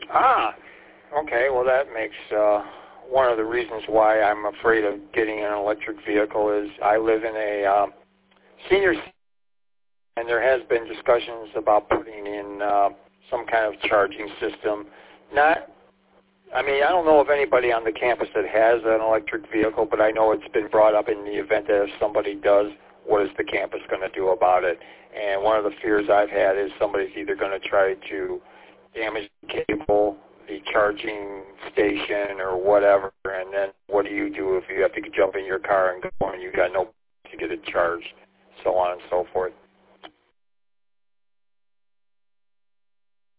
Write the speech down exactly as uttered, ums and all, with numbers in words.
Ah, okay. Well, that makes uh, one of the reasons why I'm afraid of getting an electric vehicle is I live in a um, senior center, and there has been discussions about putting in uh, some kind of charging system. Not, I mean, I don't know of anybody on the campus that has an electric vehicle, but I know it's been brought up in the event that if somebody does, what is the campus going to do about it? And one of the fears I've had is somebody's either going to try to damage the cable, the charging station, or whatever, and then what do you do if you have to jump in your car and go and you got no place to get it charged, so on and so forth.